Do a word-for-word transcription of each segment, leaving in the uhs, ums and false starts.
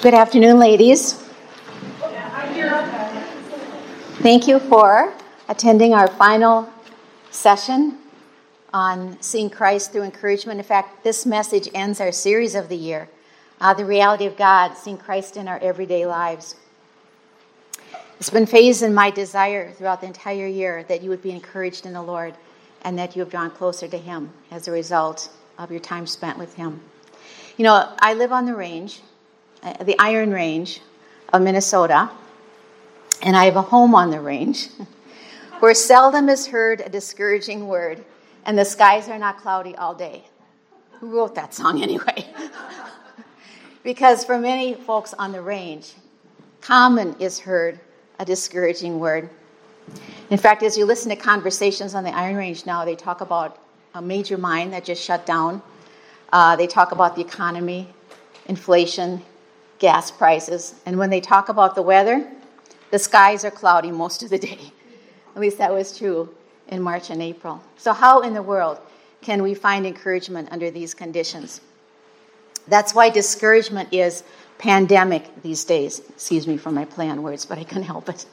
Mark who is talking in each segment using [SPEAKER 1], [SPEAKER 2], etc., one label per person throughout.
[SPEAKER 1] Good afternoon, ladies. Thank you for attending our final session on seeing Christ through encouragement. In fact, this message ends our series of the year, uh, the reality of God, seeing Christ in our everyday lives. It's been phased in my desire throughout the entire year that you would be encouraged in the Lord and that you have drawn closer to Him as a result of your time spent with Him. You know, I live on the range, the Iron Range of Minnesota, and I have a home on the range where seldom is heard a discouraging word, and the skies are not cloudy all day. Who wrote that song anyway? Because for many folks on the range, common is heard a discouraging word. In fact, as you listen to conversations on the Iron Range now, they talk about a major mine that just shut down. Uh, they talk about the economy, inflation, gas prices, and when they talk about the weather, the skies are cloudy most of the day. At least that was true in March and April. So how in the world can we find encouragement under these conditions? That's why discouragement is pandemic these days. Excuse me for my play on words, but I couldn't help it.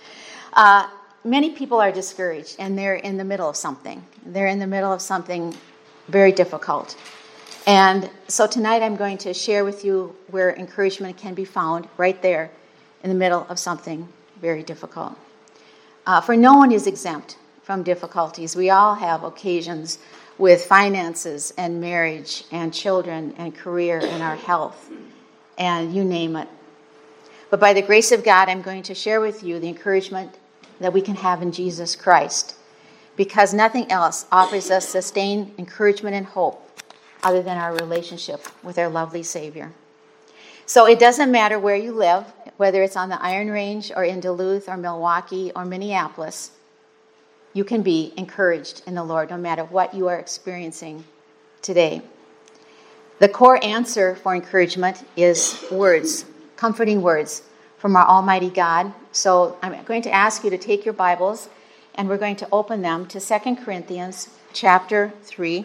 [SPEAKER 1] Uh, many people are discouraged, and they're in the middle of something. They're in the middle of something very difficult. And so tonight I'm going to share with you where encouragement can be found right there in the middle of something very difficult. Uh, for no one is exempt from difficulties. We all have occasions with finances and marriage and children and career and our health and you name it. But by the grace of God, I'm going to share with you the encouragement that we can have in Jesus Christ, because nothing else offers us sustained encouragement and hope other than our relationship with our lovely Savior. So it doesn't matter where you live, whether it's on the Iron Range or in Duluth or Milwaukee or Minneapolis, you can be encouraged in the Lord no matter what you are experiencing today. The core answer for encouragement is words, comforting words from our Almighty God. So I'm going to ask you to take your Bibles and we're going to open them to Second Corinthians chapter three.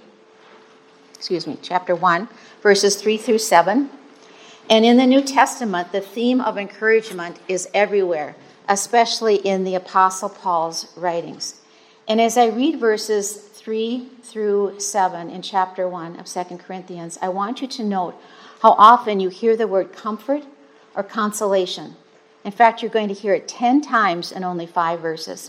[SPEAKER 1] Excuse me, chapter one, verses three through seven. And in the New Testament, the theme of encouragement is everywhere, especially in the Apostle Paul's writings. And as I read verses three through seven in chapter one of Second Corinthians, I want you to note how often you hear the word comfort or consolation. In fact, you're going to hear it ten times in only five verses.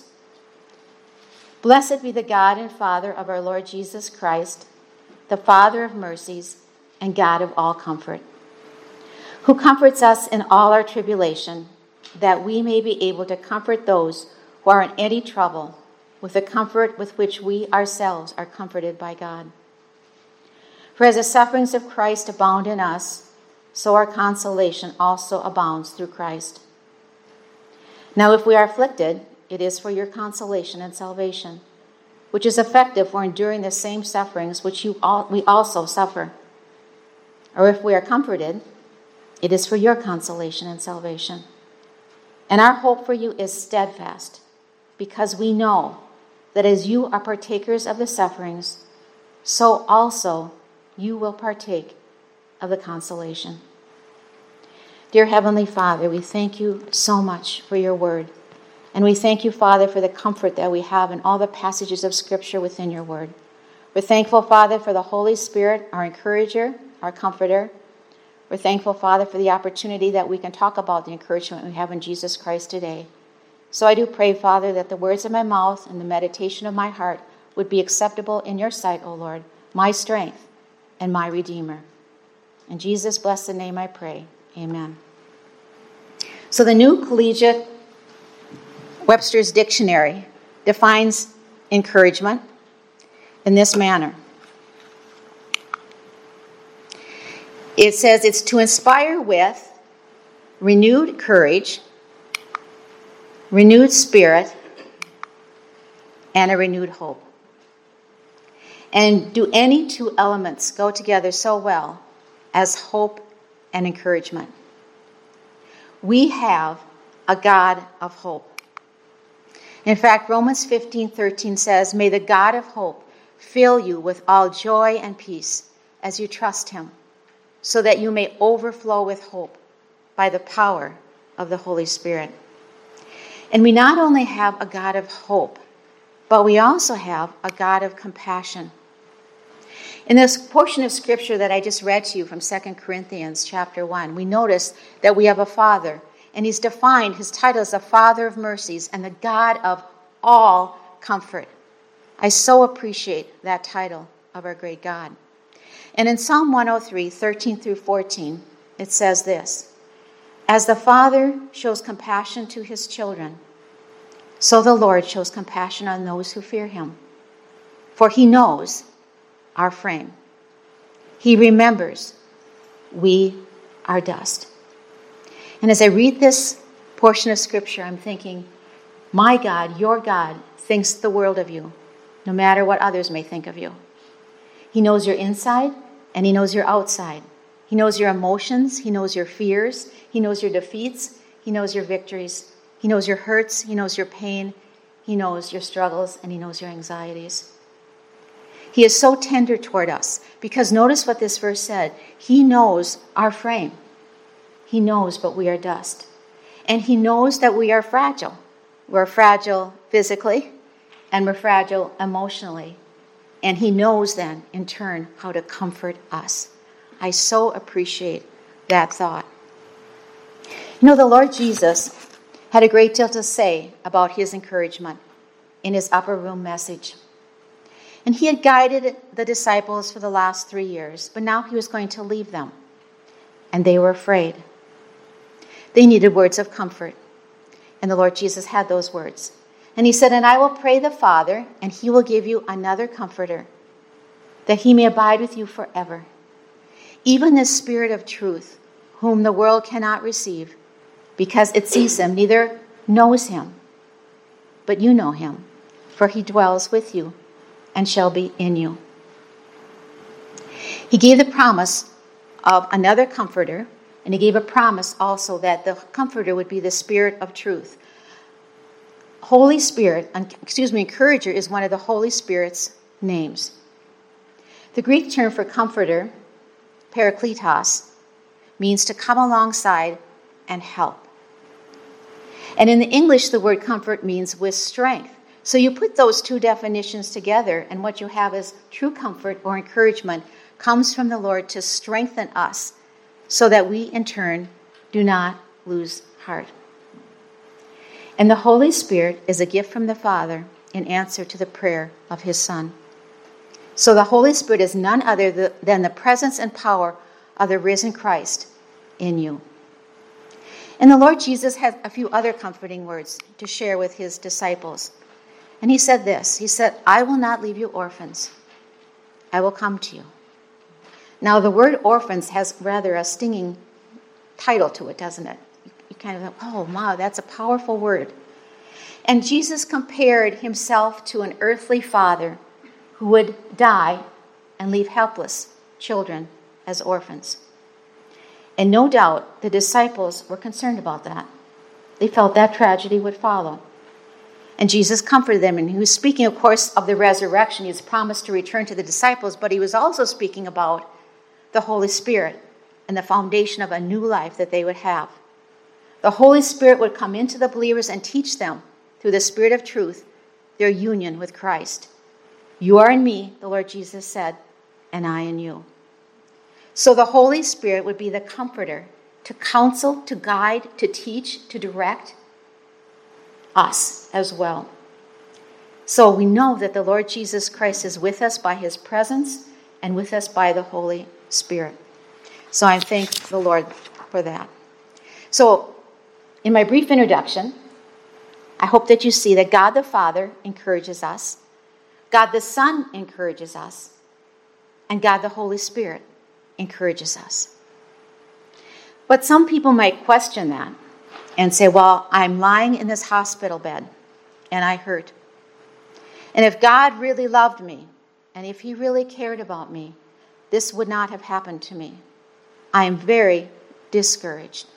[SPEAKER 1] Blessed be the God and Father of our Lord Jesus Christ, the Father of mercies and God of all comfort, who comforts us in all our tribulation, that we may be able to comfort those who are in any trouble with the comfort with which we ourselves are comforted by God. For as the sufferings of Christ abound in us, so our consolation also abounds through Christ. Now if we are afflicted, it is for your consolation and salvation, which is effective for enduring the same sufferings which you all, we also suffer. Or if we are comforted, it is for your consolation and salvation. And our hope for you is steadfast, because we know that as you are partakers of the sufferings, so also you will partake of the consolation. Dear Heavenly Father, we thank you so much for your word. And we thank you, Father, for the comfort that we have in all the passages of Scripture within your word. We're thankful, Father, for the Holy Spirit, our encourager, our comforter. We're thankful, Father, for the opportunity that we can talk about the encouragement we have in Jesus Christ today. So I do pray, Father, that the words of my mouth and the meditation of my heart would be acceptable in your sight, O Lord, my strength and my Redeemer. In Jesus' blessed name I pray. Amen. So the New Collegiate Webster's Dictionary defines encouragement in this manner. It says it's to inspire with renewed courage, renewed spirit, and a renewed hope. And do any two elements go together so well as hope and encouragement? We have a God of hope. In fact, Romans fifteen thirteen says, "May the God of hope fill you with all joy and peace as you trust him, so that you may overflow with hope by the power of the Holy Spirit. And we not only have a God of hope, but we also have a God of compassion. In this portion of Scripture that I just read to you from Second Corinthians chapter one, we notice that we have a Father, and he's defined, his title is the Father of mercies and the God of all comfort. I so appreciate that title of our great God. And in Psalm one oh three, thirteen through fourteen, it says this: "As the Father shows compassion to his children, so the Lord shows compassion on those who fear him. For he knows our frame. He remembers we are dust." And as I read this portion of Scripture, I'm thinking, my God, your God, thinks the world of you, no matter what others may think of you. He knows your inside and he knows your outside. He knows your emotions. He knows your fears. He knows your defeats. He knows your victories. He knows your hurts. He knows your pain. He knows your struggles, and he knows your anxieties. He is so tender toward us, because notice what this verse said. He knows our frame. He knows, but we are dust. And he knows that we are fragile. We're fragile physically, and we're fragile emotionally. And he knows then, in turn, how to comfort us. I so appreciate that thought. You know, the Lord Jesus had a great deal to say about his encouragement in his upper room message. And he had guided the disciples for the last three years, but now he was going to leave them. And they were afraid. They needed words of comfort. And the Lord Jesus had those words. And he said, "And I will pray the Father, and he will give you another comforter, that he may abide with you forever. Even the Spirit of truth, whom the world cannot receive, because it sees him, neither knows him. But you know him, for he dwells with you and shall be in you." He gave the promise of another comforter, and he gave a promise also that the comforter would be the Spirit of truth. Holy Spirit, excuse me, encourager is one of the Holy Spirit's names. The Greek term for comforter, parakletos, means to come alongside and help. And in the English, the word comfort means with strength. So you put those two definitions together, and what you have is true comfort or encouragement comes from the Lord to strengthen us so that we, in turn, do not lose heart. And the Holy Spirit is a gift from the Father in answer to the prayer of his Son. So the Holy Spirit is none other than the presence and power of the risen Christ in you. And the Lord Jesus had a few other comforting words to share with his disciples. And he said this, he said, "I will not leave you orphans. I will come to you." Now the word orphans has rather a stinging title to it, doesn't it? You kind of go, oh, wow, that's a powerful word. And Jesus compared himself to an earthly father who would die and leave helpless children as orphans. And no doubt the disciples were concerned about that. They felt that tragedy would follow. And Jesus comforted them, and he was speaking, of course, of the resurrection. He was promised to return to the disciples, but he was also speaking about the Holy Spirit and the foundation of a new life that they would have. The Holy Spirit would come into the believers and teach them, through the Spirit of truth, their union with Christ. "You are in me," the Lord Jesus said, "and I in you." So the Holy Spirit would be the comforter to counsel, to guide, to teach, to direct us as well. So we know that the Lord Jesus Christ is with us by his presence and with us by the Holy Spirit. So I thank the Lord for that. So in my brief introduction, I hope that you see that God the Father encourages us, God the Son encourages us, and God the Holy Spirit encourages us. But some people might question that and say, well, I'm lying in this hospital bed and I hurt. And if God really loved me and if he really cared about me, this would not have happened to me. I am very discouraged.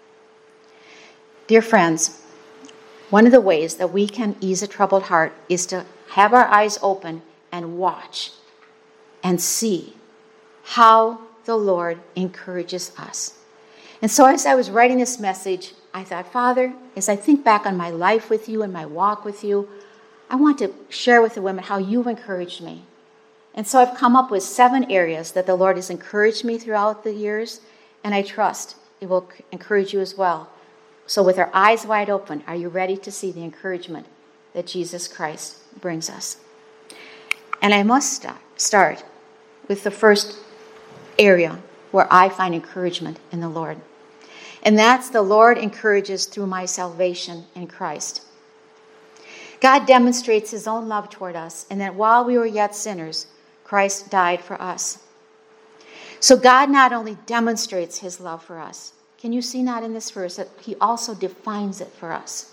[SPEAKER 1] Dear friends, one of the ways that we can ease a troubled heart is to have our eyes open and watch and see how the Lord encourages us. And so as I was writing this message, I thought, Father, as I think back on my life with you and my walk with you, I want to share with the women how you've encouraged me. And so I've come up with seven areas that the Lord has encouraged me throughout the years, and I trust it will encourage you as well. So with our eyes wide open, are you ready to see the encouragement that Jesus Christ brings us? And I must start with the first area where I find encouragement in the Lord. And that's the Lord encourages through my salvation in Christ. God demonstrates his own love toward us, and that while we were yet sinners, Christ died for us. So God not only demonstrates his love for us, can you see that in this verse, that he also defines it for us?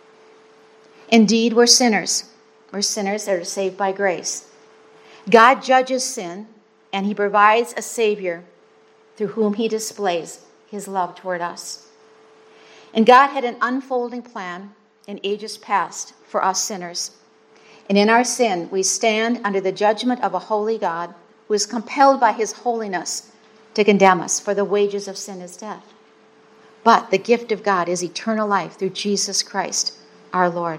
[SPEAKER 1] Indeed, we're sinners. We're sinners that are saved by grace. God judges sin, and he provides a Savior through whom he displays his love toward us. And God had an unfolding plan in ages past for us sinners. And in our sin, we stand under the judgment of a holy God who is compelled by his holiness to condemn us, for the wages of sin is death. But the gift of God is eternal life through Jesus Christ, our Lord.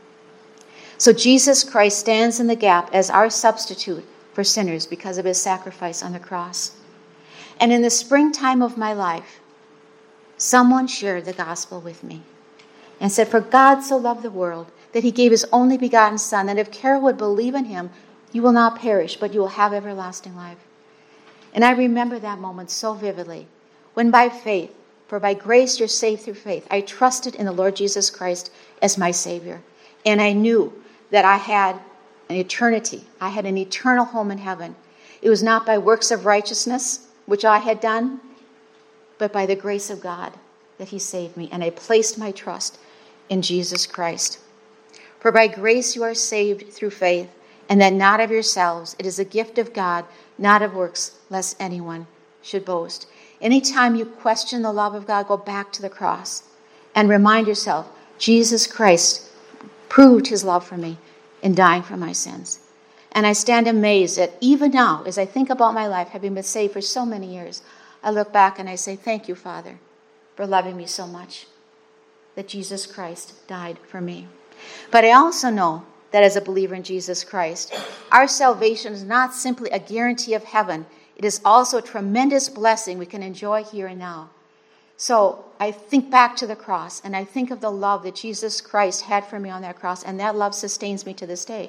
[SPEAKER 1] So Jesus Christ stands in the gap as our substitute for sinners because of his sacrifice on the cross. And in the springtime of my life, someone shared the gospel with me and said, for God so loved the world that he gave his only begotten Son, that if Carol would believe in him, you will not perish, but you will have everlasting life. And I remember that moment so vividly, when by faith, for by grace you're saved through faith, I trusted in the Lord Jesus Christ as my Savior. And I knew that I had an eternity. I had an eternal home in heaven. It was not by works of righteousness, which I had done, but by the grace of God that he saved me. And I placed my trust in Jesus Christ. For by grace you are saved through faith, and that not of yourselves. It is a gift of God, not of works, lest anyone should boast. Anytime you question the love of God, go back to the cross and remind yourself, Jesus Christ proved his love for me in dying for my sins. And I stand amazed that even now, as I think about my life, having been saved for so many years, I look back and I say, thank you, Father, for loving me so much, that Jesus Christ died for me. But I also know that as a believer in Jesus Christ, our salvation is not simply a guarantee of heaven. It is also a tremendous blessing we can enjoy here and now. So I think back to the cross, and I think of the love that Jesus Christ had for me on that cross, and that love sustains me to this day.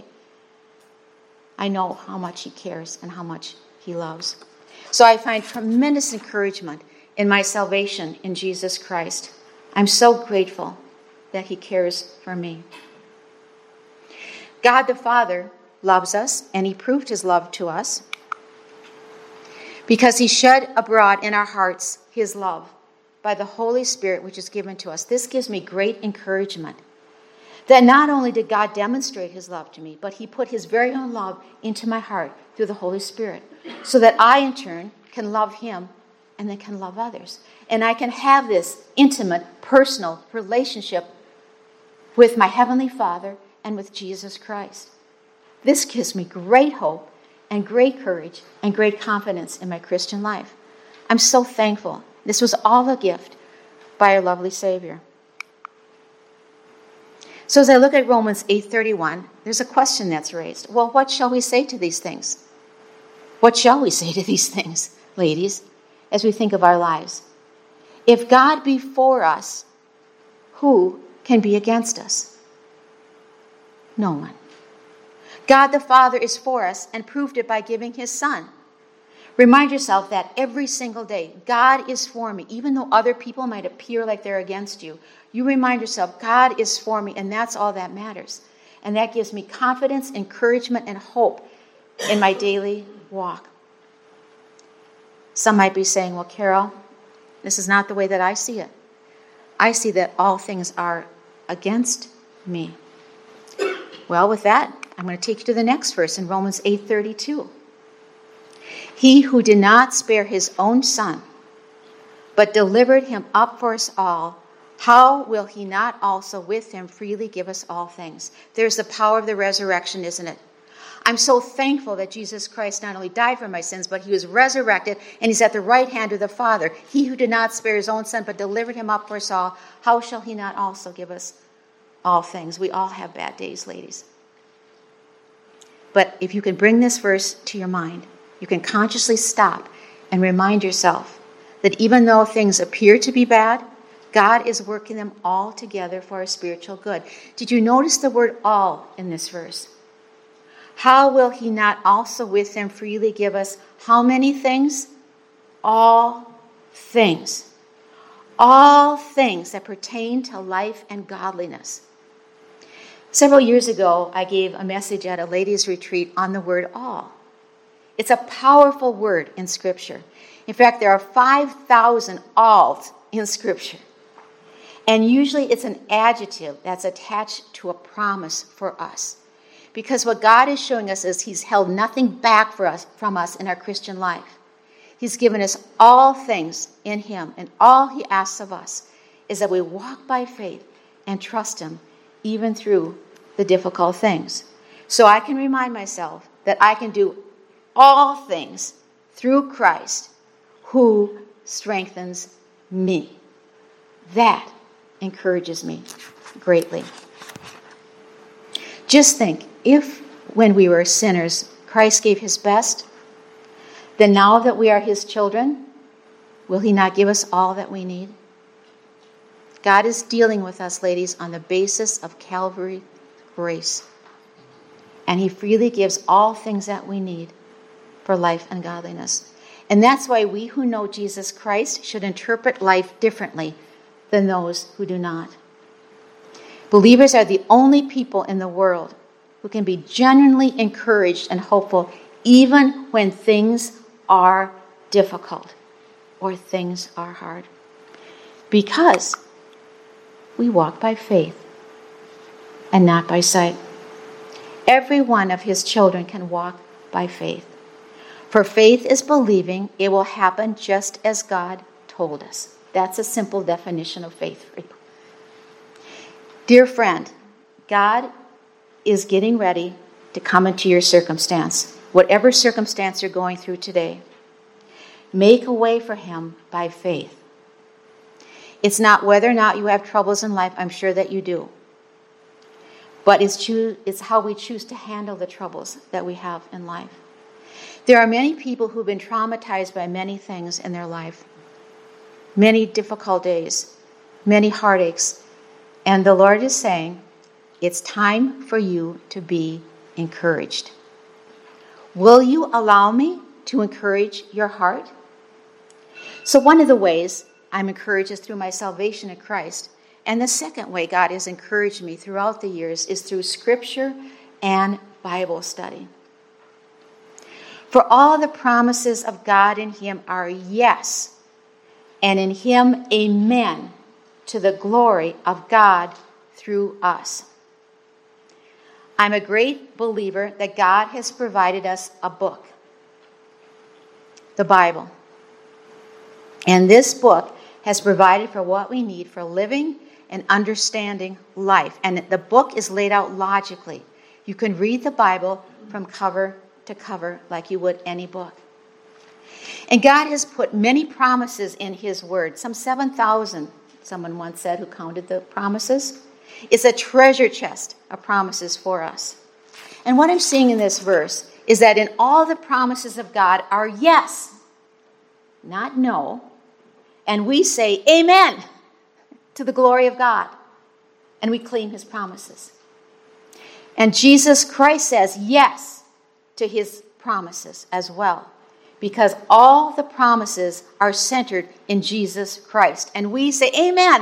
[SPEAKER 1] I know how much he cares and how much he loves. So I find tremendous encouragement in my salvation in Jesus Christ. I'm so grateful that he cares for me. God the Father loves us, and he proved his love to us because he shed abroad in our hearts his love by the Holy Spirit which is given to us. This gives me great encouragement that not only did God demonstrate his love to me, but he put his very own love into my heart through the Holy Spirit, so that I in turn can love him and then can love others. And I can have this intimate, personal relationship with my Heavenly Father and with Jesus Christ. This gives me great hope and great courage and great confidence in my Christian life. I'm so thankful. This was all a gift by our lovely Savior. So as I look at Romans eight thirty-one, there's a question that's raised. Well, what shall we say to these things? What shall we say to these things, ladies, as we think of our lives? If God be for us, who can be against us? No one. God the Father is for us and proved it by giving his Son. Remind yourself that every single day, God is for me. Even though other people might appear like they're against you, you remind yourself, God is for me, and that's all that matters. And that gives me confidence, encouragement, and hope in my daily walk. Some might be saying, well, Carol, this is not the way that I see it. I see that all things are against me. Well, with that, I'm going to take you to the next verse in Romans eight thirty-two. He who did not spare his own Son, but delivered him up for us all, how will he not also with him freely give us all things? There's the power of the resurrection, isn't it? I'm so thankful that Jesus Christ not only died for my sins, but he was resurrected, and he's at the right hand of the Father. He who did not spare his own son, but delivered him up for us all, how shall he not also give us all things? We all have bad days, ladies. But if you can bring this verse to your mind, you can consciously stop and remind yourself that even though things appear to be bad, God is working them all together for our spiritual good. Did you notice the word all in this verse? How will he not also with them freely give us how many things? All things. All things that pertain to life and godliness. Several years ago, I gave a message at a ladies' retreat on the word all. It's a powerful word in Scripture. In fact, there are five thousand alls in Scripture. And usually it's an adjective that's attached to a promise for us. Because what God is showing us is he's held nothing back for us, from us in our Christian life. He's given us all things in him, and all he asks of us is that we walk by faith and trust him even through the difficult things. So I can remind myself that I can do all things through Christ who strengthens me. That encourages me greatly. Just think, if when we were sinners, Christ gave his best, then now that we are his children, will he not give us all that we need? God is dealing with us, ladies, on the basis of Calvary grace. And he freely gives all things that we need for life and godliness. And that's why we who know Jesus Christ should interpret life differently than those who do not. Believers are the only people in the world who can be genuinely encouraged and hopeful even when things are difficult or things are hard. Because we walk by faith and not by sight. Every one of his children can walk by faith. For faith is believing it will happen just as God told us. That's a simple definition of faith. Dear friend, God is getting ready to come into your circumstance. Whatever circumstance you're going through today, make a way for him by faith. It's not whether or not you have troubles in life. I'm sure that you do. But it's, choo- it's how we choose to handle the troubles that we have in life. There are many people who've been traumatized by many things in their life. Many difficult days, many heartaches. And the Lord is saying, it's time for you to be encouraged. Will you allow me to encourage your heart? So one of the ways I'm encouraged is through my salvation in Christ. And the second way God has encouraged me throughout the years is through Scripture and Bible study. For all the promises of God in him are yes, and in him amen, to the glory of God through us. I'm a great believer that God has provided us a book, the Bible. And this book has provided for what we need for living and understanding life. And the book is laid out logically. You can read the Bible from cover to cover like you would any book. And God has put many promises in his word, some seven thousand, someone once said, who counted the promises. It's a treasure chest of promises for us. And what I'm seeing in this verse is that in all the promises of God are yes, not no. And we say amen to the glory of God. And we claim his promises. And Jesus Christ says yes to his promises as well. Because all the promises are centered in Jesus Christ. And we say amen.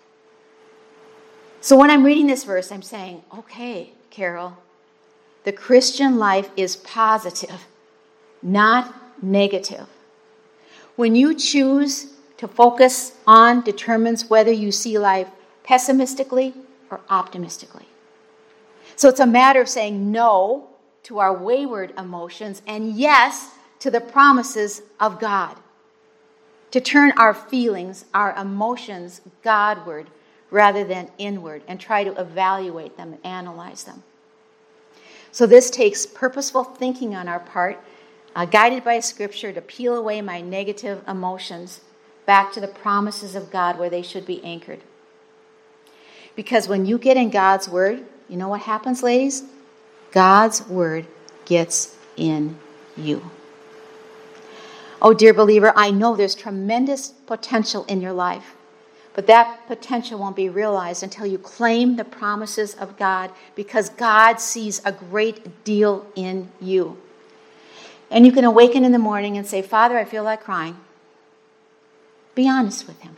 [SPEAKER 1] So when I'm reading this verse, I'm saying, okay, Carol, the Christian life is positive, not negative. When you choose to focus on determines whether you see life pessimistically or optimistically. So it's a matter of saying no to our wayward emotions and yes to the promises of God. To turn our feelings, our emotions Godward rather than inward and try to evaluate them and analyze them. So this takes purposeful thinking on our part, uh, guided by Scripture to peel away my negative emotions back to the promises of God where they should be anchored. Because when you get in God's Word, you know what happens, ladies? God's Word gets in you. Oh, dear believer, I know there's tremendous potential in your life, but that potential won't be realized until you claim the promises of God, because God sees a great deal in you. And you can awaken in the morning and say, Father, I feel like crying. Be honest with Him.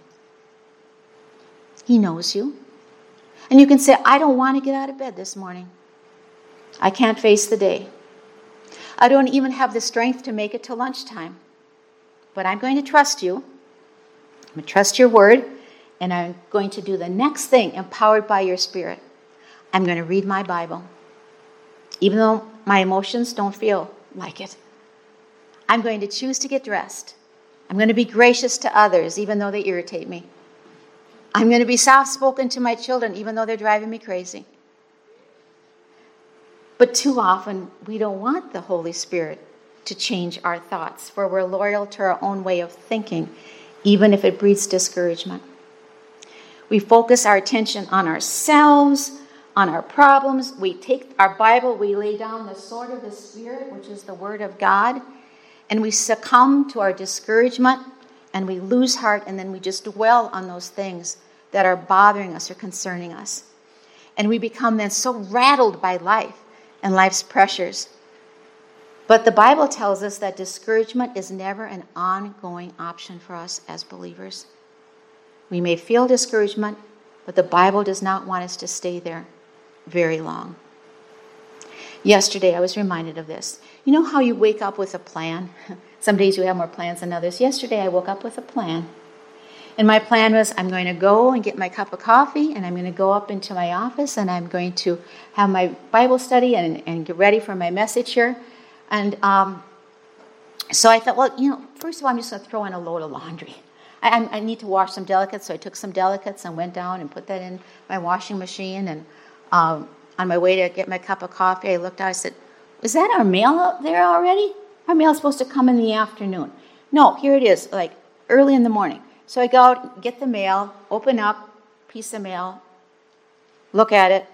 [SPEAKER 1] He knows you. And you can say, I don't want to get out of bed this morning. I can't face the day. I don't even have the strength to make it to lunchtime. But I'm going to trust you. I'm going to trust your word. And I'm going to do the next thing empowered by your Spirit. I'm going to read my Bible. Even though my emotions don't feel like it. I'm going to choose to get dressed. I'm going to be gracious to others, even though they irritate me. I'm going to be soft-spoken to my children, even though they're driving me crazy. But too often, we don't want the Holy Spirit to change our thoughts, for we're loyal to our own way of thinking, even if it breeds discouragement. We focus our attention on ourselves, on our problems. We take our Bible, we lay down the sword of the Spirit, which is the Word of God, and we succumb to our discouragement, and we lose heart, and then we just dwell on those things that are bothering us or concerning us. And we become then so rattled by life and life's pressures. But the Bible tells us that discouragement is never an ongoing option for us as believers. We may feel discouragement, but the Bible does not want us to stay there very long. Yesterday, I was reminded of this. You know how you wake up with a plan? Some days you have more plans than others. Yesterday, I woke up with a plan. And my plan was, I'm going to go and get my cup of coffee, and I'm going to go up into my office, and I'm going to have my Bible study and, and get ready for my message here. And um, so I thought, well, you know, first of all, I'm just going to throw in a load of laundry. I, I, I need to wash some delicates, so I took some delicates and went down and put that in my washing machine. And um, on my way to get my cup of coffee, I looked out, I said, is that our mail out there already? Our mail's supposed to come in the afternoon. No, here it is, like early in the morning. So I go out, get the mail, open up, piece of mail, look at it.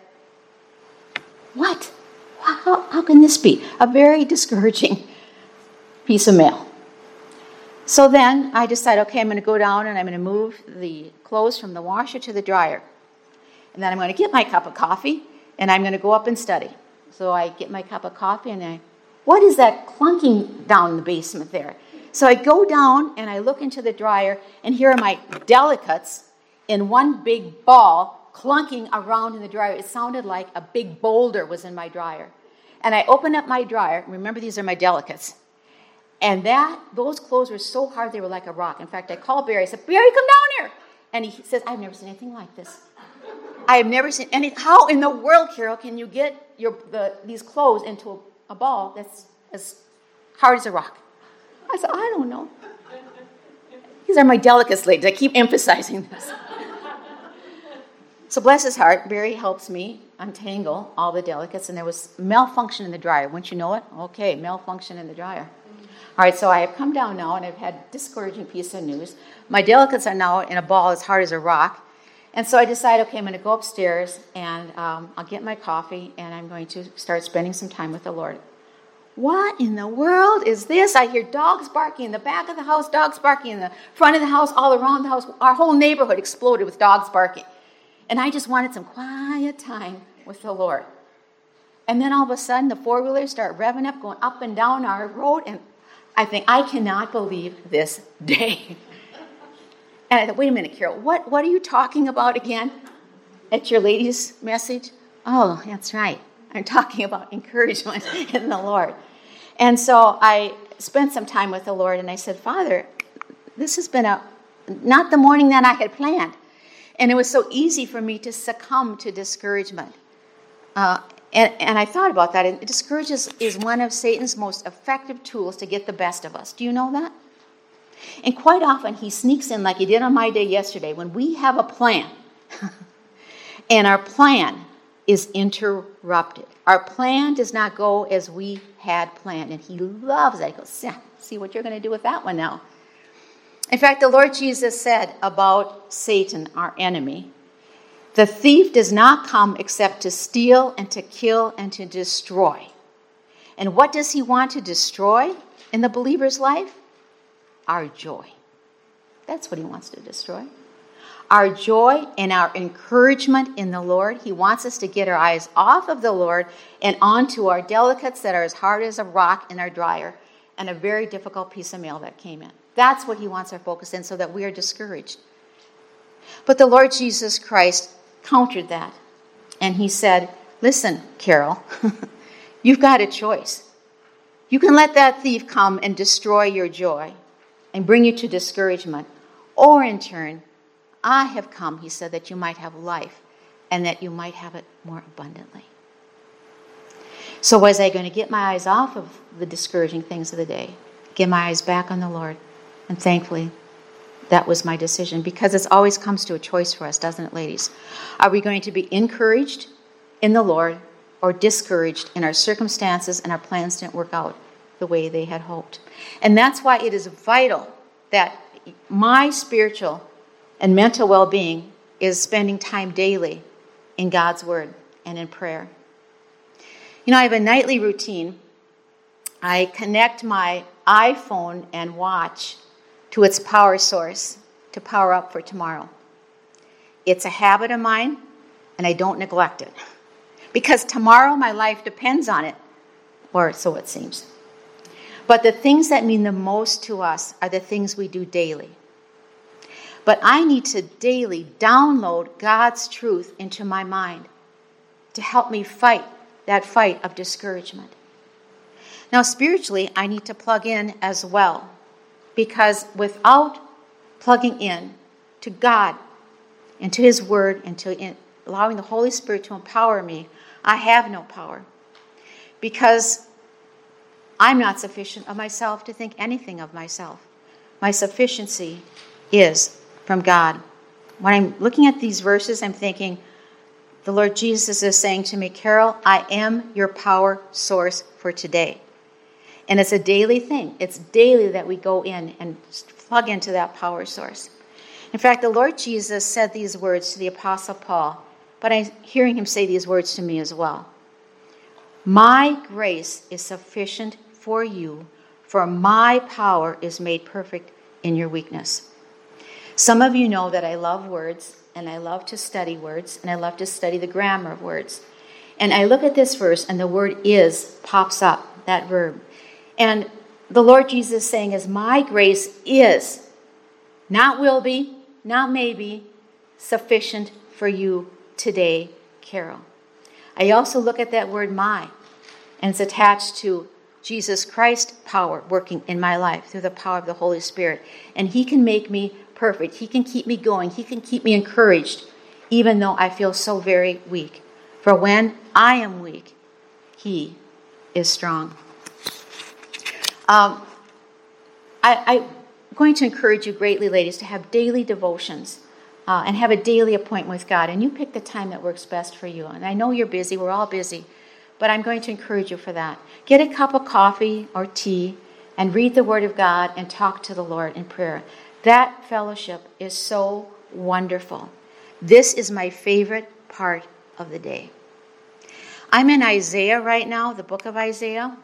[SPEAKER 1] What? How, how can this be? A very discouraging piece of mail. So then I decide, okay, I'm going to go down and I'm going to move the clothes from the washer to the dryer. And then I'm going to get my cup of coffee and I'm going to go up and study. So I get my cup of coffee and I, what is that clunking down in the basement there? So I go down and I look into the dryer, and here are my delicates in one big ball clunking around in the dryer. It sounded like a big boulder was in my dryer. And I open up my dryer. Remember, these are my delicates. And that those clothes were so hard they were like a rock. In fact, I called Barry. I said, Barry, come down here. And he says, I've never seen anything like this. I have never seen any. How in the world, Carol, can you get your the, these clothes into a, a ball that's as hard as a rock? I said, I don't know. These are my delicates, ladies. I keep emphasizing this. So bless his heart, Barry helps me untangle all the delicates, and there was malfunction in the dryer. Wouldn't you know it? Okay, malfunction in the dryer. All right, so I have come down now, and I've had discouraging piece of news. My delicates are now in a ball as hard as a rock. And so I decide, okay, I'm going to go upstairs, and um, I'll get my coffee, and I'm going to start spending some time with the Lord. What in the world is this? I hear dogs barking in the back of the house, dogs barking in the front of the house, all around the house. Our whole neighborhood exploded with dogs barking. And I just wanted some quiet time with the Lord. And then all of a sudden, the four-wheelers start revving up, going up and down our road, and I think, I cannot believe this day. And I thought, wait a minute, Carol, what, what are you talking about again at your ladies' message? Oh, that's right. I'm talking about encouragement in the Lord. And so I spent some time with the Lord, and I said, Father, this has been a not the morning that I had planned. And it was so easy for me to succumb to discouragement. Uh, and, and I thought about that. And discouragement is one of Satan's most effective tools to get the best of us. Do you know that? And quite often he sneaks in like he did on my day yesterday when we have a plan. And our plan is interrupted. Our plan does not go as we had planned. And he loves that. He goes, yeah, see what you're going to do with that one now. In fact, the Lord Jesus said about Satan, our enemy, the thief does not come except to steal and to kill and to destroy. And what does he want to destroy in the believer's life? Our joy. That's what he wants to destroy. Our joy and our encouragement in the Lord. He wants us to get our eyes off of the Lord and onto our delicates that are as hard as a rock in our dryer and a very difficult piece of mail that came in. That's what he wants our focus in, so that we are discouraged. But the Lord Jesus Christ countered that. And he said, listen, Carol, you've got a choice. You can let that thief come and destroy your joy and bring you to discouragement. Or in turn, I have come, he said, that you might have life and that you might have it more abundantly. So was I going to get my eyes off of the discouraging things of the day, get my eyes back on the Lord? And thankfully, that was my decision, because it always comes to a choice for us, doesn't it, ladies? Are we going to be encouraged in the Lord or discouraged in our circumstances and our plans didn't work out the way they had hoped? And that's why it is vital that my spiritual and mental well-being is spending time daily in God's Word and in prayer. You know, I have a nightly routine. I connect my iPhone and watch to its power source to power up for tomorrow. It's a habit of mine, and I don't neglect it. Because tomorrow my life depends on it, or so it seems. But the things that mean the most to us are the things we do daily. But I need to daily download God's truth into my mind to help me fight that fight of discouragement. Now, spiritually, I need to plug in as well, because without plugging in to God and to His Word and to in, allowing the Holy Spirit to empower me, I have no power, because I'm not sufficient of myself to think anything of myself. My sufficiency is from God. When I'm looking at these verses, I'm thinking, the Lord Jesus is saying to me, Carol, I am your power source for today. And it's a daily thing. It's daily that we go in and plug into that power source. In fact, the Lord Jesus said these words to the Apostle Paul, but I'm hearing him say these words to me as well. My grace is sufficient for you, for my power is made perfect in your weakness. Some of you know that I love words, and I love to study words, and I love to study the grammar of words. And I look at this verse, and the word is pops up, that verb. And the Lord Jesus is saying is, my grace is, not will be, not maybe, sufficient for you today, Carol. I also look at that word my, and it's attached to Jesus Christ's power working in my life through the power of the Holy Spirit. And He can make me perfect. He can keep me going. He can keep me encouraged, even though I feel so very weak. For when I am weak, He is strong. Um, I, I'm going to encourage you greatly, ladies, to have daily devotions uh, and have a daily appointment with God. And you pick the time that works best for you. And I know you're busy. We're all busy. But I'm going to encourage you for that. Get a cup of coffee or tea and read the Word of God and talk to the Lord in prayer. That fellowship is so wonderful. This is my favorite part of the day. I'm in Isaiah right now, the book of Isaiah.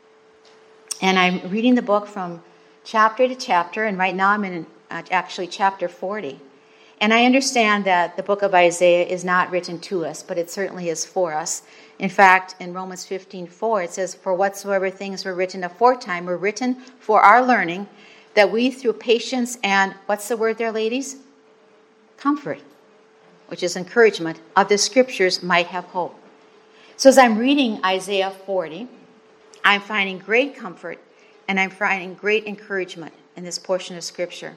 [SPEAKER 1] And I'm reading the book from chapter to chapter. And right now I'm in uh, actually chapter forty. And I understand that the book of Isaiah is not written to us, but it certainly is for us. In fact, in Romans fifteen four, it says, for whatsoever things were written aforetime were written for our learning, that we through patience and, what's the word there, ladies? Comfort, which is encouragement, of the Scriptures might have hope. So as I'm reading Isaiah forty, I'm finding great comfort and I'm finding great encouragement in this portion of Scripture.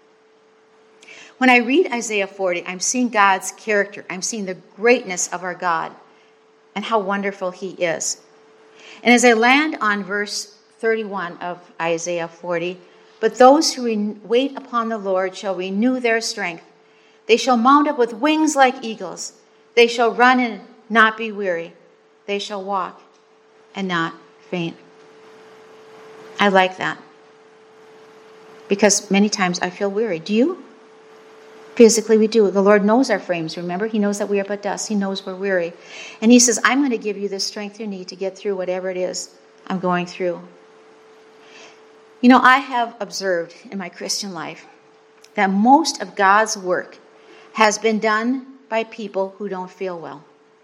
[SPEAKER 1] When I read Isaiah forty, I'm seeing God's character. I'm seeing the greatness of our God and how wonderful He is. And as I land on verse thirty-one of Isaiah forty, but those who re- wait upon the Lord shall renew their strength. They shall mount up with wings like eagles. They shall run and not be weary. They shall walk and not faint. I like that. Because many times I feel weary. Do you? Physically we do. The Lord knows our frames, remember? He knows that we are but dust. He knows we're weary. And he says, I'm going to give you the strength you need to get through whatever it is I'm going through. You know, I have observed in my Christian life that most of God's work has been done by people who don't feel well,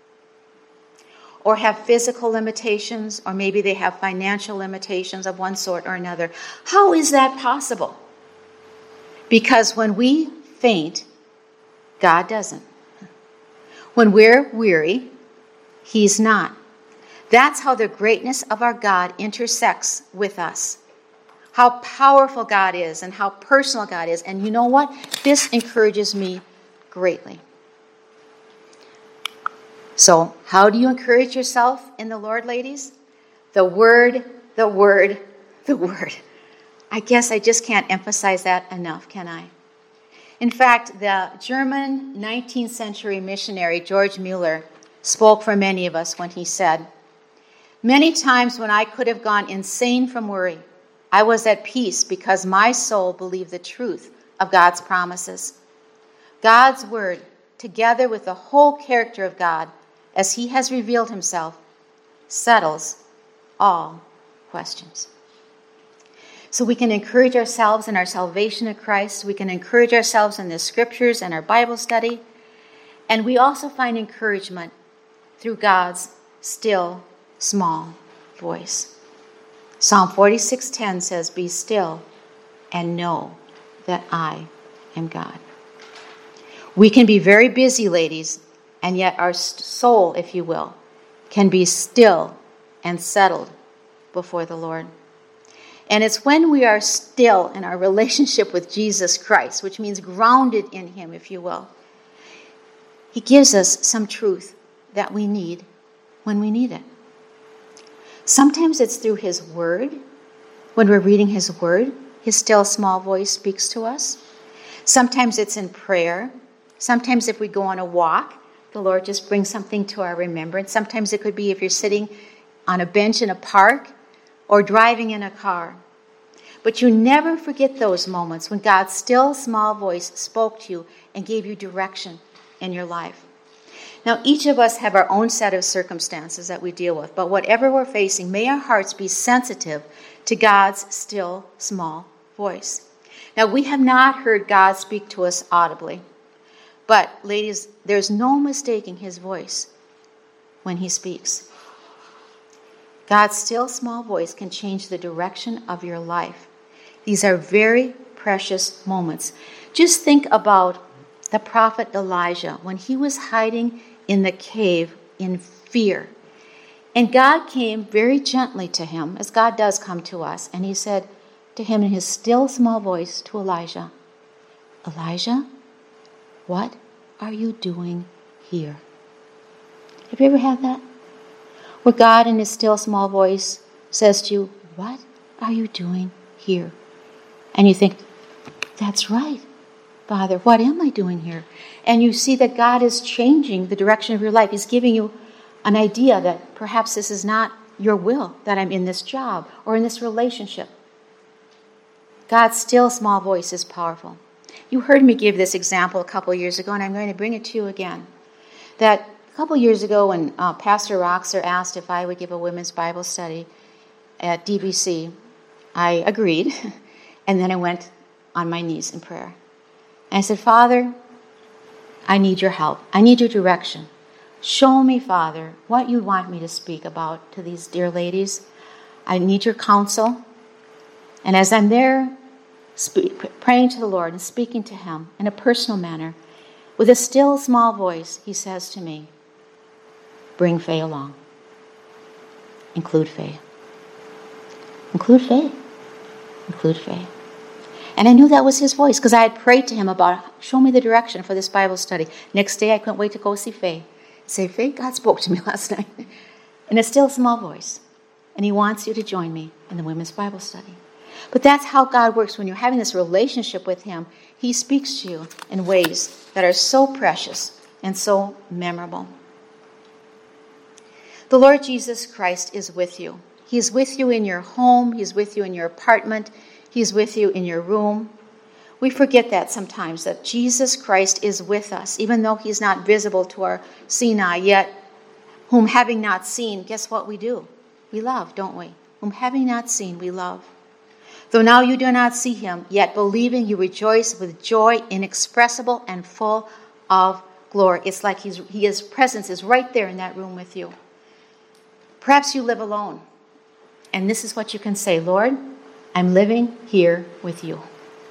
[SPEAKER 1] or have physical limitations, or maybe they have financial limitations of one sort or another. How is that possible? Because when we faint, God doesn't. When we're weary, he's not. That's how the greatness of our God intersects with us. How powerful God is and how personal God is. And you know what? This encourages me greatly. So, how do you encourage yourself in the Lord, ladies? The Word, the Word, the Word. I guess I just can't emphasize that enough, can I? In fact, the German nineteenth century missionary George Mueller spoke for many of us when he said, "Many times when I could have gone insane from worry, I was at peace because my soul believed the truth of God's promises. God's Word, together with the whole character of God, as he has revealed himself, settles all questions." So we can encourage ourselves in our salvation in Christ. We can encourage ourselves in the scriptures and our Bible study. And we also find encouragement through God's still, small voice. Psalm forty-six ten says, "Be still and know that I am God." We can be very busy, ladies, and yet our soul, if you will, can be still and settled before the Lord. And it's when we are still in our relationship with Jesus Christ, which means grounded in him, if you will, he gives us some truth that we need when we need it. Sometimes it's through his word. When we're reading his word, his still small voice speaks to us. Sometimes it's in prayer. Sometimes if we go on a walk, the Lord just brings something to our remembrance. Sometimes it could be if you're sitting on a bench in a park or driving in a car. But you never forget those moments when God's still small voice spoke to you and gave you direction in your life. Now, each of us have our own set of circumstances that we deal with, but whatever we're facing, may our hearts be sensitive to God's still small voice. Now, we have not heard God speak to us audibly, but ladies, there's no mistaking his voice when he speaks. God's still small voice can change the direction of your life. These are very precious moments. Just think about the prophet Elijah when he was hiding in the cave in fear. And God came very gently to him, as God does come to us, and he said to him in his still small voice to Elijah, "Elijah, what are you doing here?" Have you ever had that? Where God in his still small voice says to you, "What are you doing here?" And you think, "That's right, Father, what am I doing here?" And you see that God is changing the direction of your life. He's giving you an idea that perhaps this is not your will, that I'm in this job or in this relationship. God's still small voice is powerful. You heard me give this example a couple years ago, and I'm going to bring it to you again. That a couple years ago when uh, Pastor Roxer asked if I would give a women's Bible study at D B C, I agreed, and then I went on my knees in prayer. And I said, "Father, I need your help. I need your direction. Show me, Father, what you want me to speak about to these dear ladies. I need your counsel." And as I'm there spe- praying to the Lord and speaking to him in a personal manner, with a still small voice, he says to me, "Bring Faye along. Include Faye. Include Faye. Include Faye." And I knew that was his voice because I had prayed to him about, show me the direction for this Bible study. Next day, I couldn't wait to go see Faye. Say, "Faye, God spoke to me last night." In a still small voice. And he wants you to join me in the women's Bible study. But that's how God works. When you're having this relationship with him, he speaks to you in ways that are so precious and so memorable. The Lord Jesus Christ is with you. He is with you in your home. He's with you in your apartment. He's with you in your room. We forget that sometimes, that Jesus Christ is with us, even though he's not visible to our seeing eye, yet whom having not seen, guess what we do? We love, don't we? Whom having not seen, we love. Though now you do not see him, yet believing you rejoice with joy inexpressible and full of glory. It's like he's, his presence is right there in that room with you. Perhaps you live alone, and this is what you can say, Lord, I'm living here with you.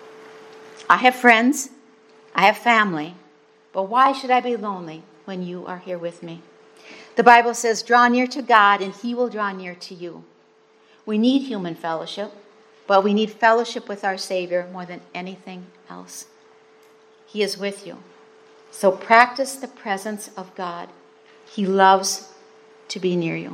[SPEAKER 1] I have friends, I have family, but why should I be lonely when you are here with me? The Bible says, draw near to God and he will draw near to you. We need human fellowship, but we need fellowship with our Savior more than anything else. He is with you. So practice the presence of God. He loves to be near you.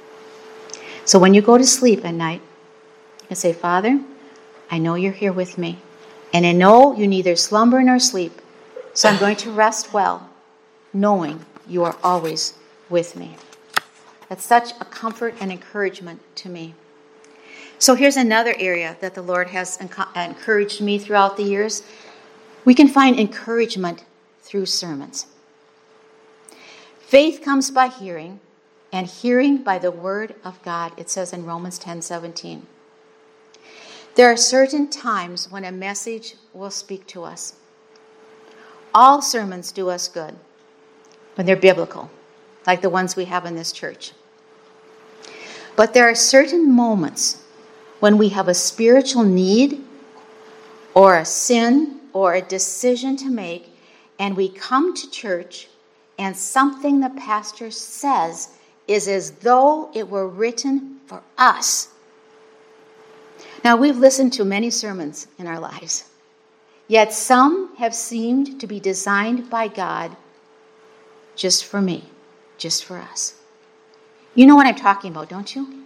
[SPEAKER 1] So when you go to sleep at night, you can say, Father, I know you're here with me. And I know you neither slumber nor sleep, so I'm going to rest well, knowing you are always with me. That's such a comfort and encouragement to me. So here's another area that the Lord has encouraged me throughout the years. We can find encouragement through sermons. Faith comes by hearing, and hearing by the word of God, it says in Romans ten seventeen. There are certain times when a message will speak to us. All sermons do us good when they're biblical, like the ones we have in this church. But there are certain moments when we have a spiritual need or a sin or a decision to make, and we come to church and something the pastor says is as though it were written for us. Now, we've listened to many sermons in our lives, yet some have seemed to be designed by God just for me, just for us. You know what I'm talking about, don't you?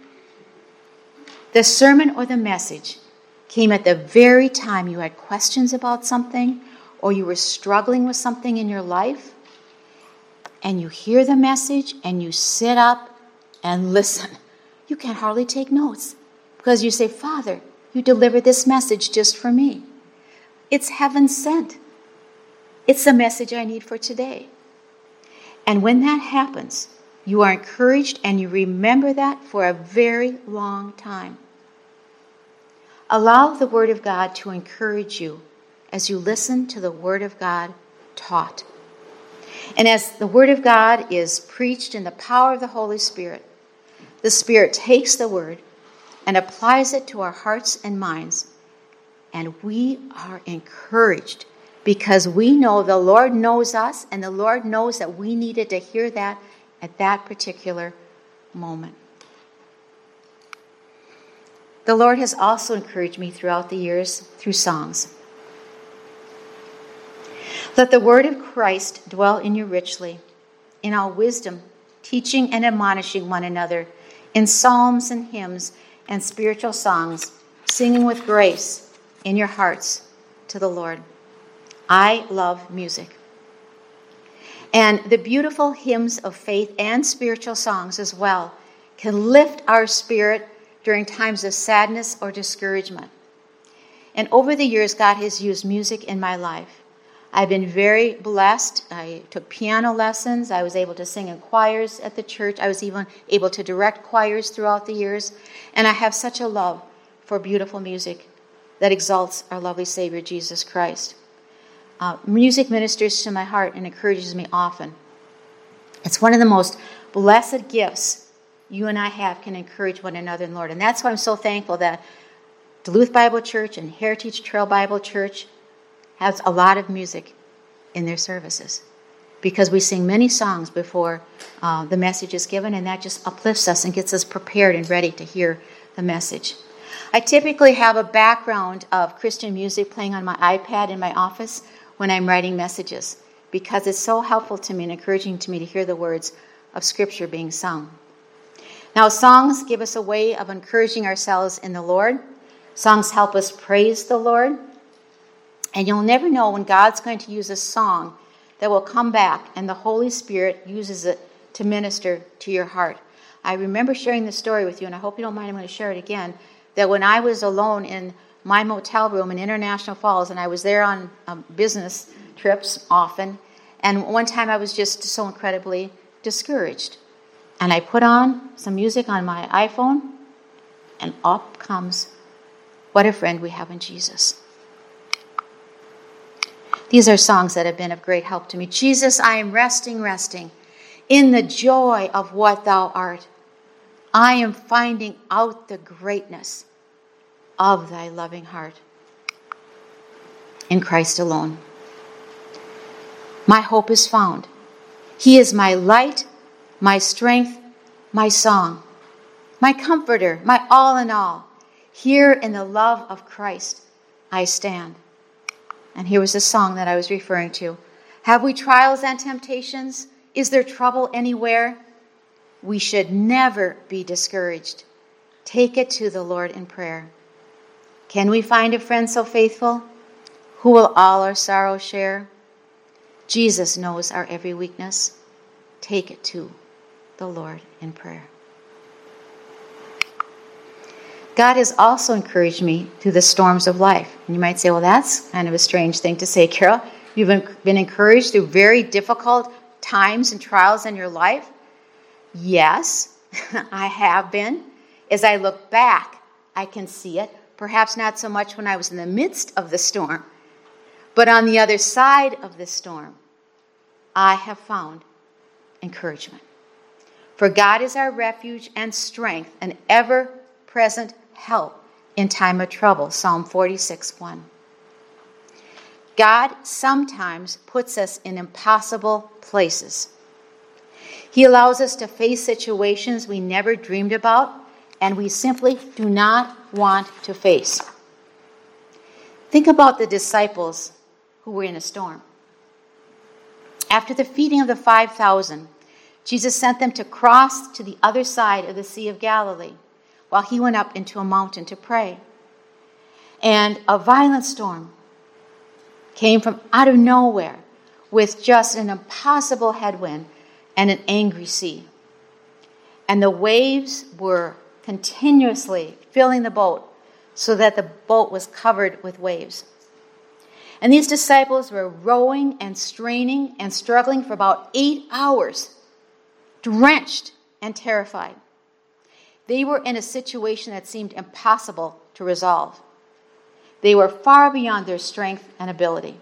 [SPEAKER 1] The sermon or the message came at the very time you had questions about something or you were struggling with something in your life, and you hear the message and you sit up and listen. You can't hardly take notes. Because you say, Father, you delivered this message just for me. It's heaven sent. It's the message I need for today. And when that happens, you are encouraged and you remember that for a very long time. Allow the Word of God to encourage you as you listen to the Word of God taught. And as the Word of God is preached in the power of the Holy Spirit, the Spirit takes the Word and applies it to our hearts and minds. And we are encouraged because we know the Lord knows us and the Lord knows that we needed to hear that at that particular moment. The Lord has also encouraged me throughout the years through songs. Let the word of Christ dwell in you richly, in all wisdom, teaching and admonishing one another in psalms and hymns and spiritual songs, singing with grace in your hearts to the Lord. I love music. And the beautiful hymns of faith and spiritual songs as well can lift our spirit during times of sadness or discouragement. And over the years, God has used music in my life. I've been very blessed. I took piano lessons. I was able to sing in choirs at the church. I was even able to direct choirs throughout the years. And I have such a love for beautiful music that exalts our lovely Savior, Jesus Christ. Uh, music ministers to my heart and encourages me often. It's one of the most blessed gifts you and I have, can encourage one another in the Lord. And that's why I'm so thankful that Duluth Bible Church and Heritage Trail Bible Church has a lot of music in their services, because we sing many songs before uh, the message is given, and that just uplifts us and gets us prepared and ready to hear the message. I typically have a background of Christian music playing on my iPad in my office when I'm writing messages, because it's so helpful to me and encouraging to me to hear the words of Scripture being sung. Now, songs give us a way of encouraging ourselves in the Lord. Songs help us praise the Lord. And you'll never know when God's going to use a song that will come back and the Holy Spirit uses it to minister to your heart. I remember sharing this story with you, and I hope you don't mind, I'm going to share it again, that when I was alone in my motel room in International Falls, and I was there on um, business trips often, and one time I was just so incredibly discouraged. And I put on some music on my iPhone, and up comes What a Friend We Have in Jesus. These are songs that have been of great help to me. Jesus, I am resting, resting in the joy of what thou art. I am finding out the greatness of thy loving heart in Christ alone. My hope is found. He is my light, my strength, my song, my comforter, my all in all. Here in the love of Christ I stand. And here was the song that I was referring to. Have we trials and temptations? Is there trouble anywhere? We should never be discouraged. Take it to the Lord in prayer. Can we find a friend so faithful who will all our sorrow share? Jesus knows our every weakness. Take it to the Lord in prayer. God has also encouraged me through the storms of life. And you might say, well, that's kind of a strange thing to say, Carol. You've been encouraged through very difficult times and trials in your life. Yes, I have been. As I look back, I can see it. Perhaps not so much when I was in the midst of the storm, but on the other side of the storm, I have found encouragement. For God is our refuge and strength, an ever-present help in time of trouble. Psalm forty-six one. God sometimes puts us in impossible places. He allows us to face situations we never dreamed about and we simply do not want to face. Think about the disciples who were in a storm. After the feeding of the five thousand, Jesus sent them to cross to the other side of the Sea of Galilee while he went up into a mountain to pray. And a violent storm came from out of nowhere with just an impossible headwind and an angry sea. And the waves were continuously filling the boat so that the boat was covered with waves. And these disciples were rowing and straining and struggling for about eight hours, drenched and terrified. They were in a situation that seemed impossible to resolve. They were far beyond their strength and ability.